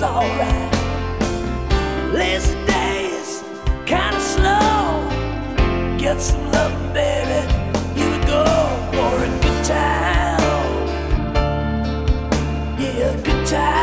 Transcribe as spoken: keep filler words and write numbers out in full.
alright. Lazy days, kinda slow. Get some love, baby. Here we go for a good time. Yeah, a good time.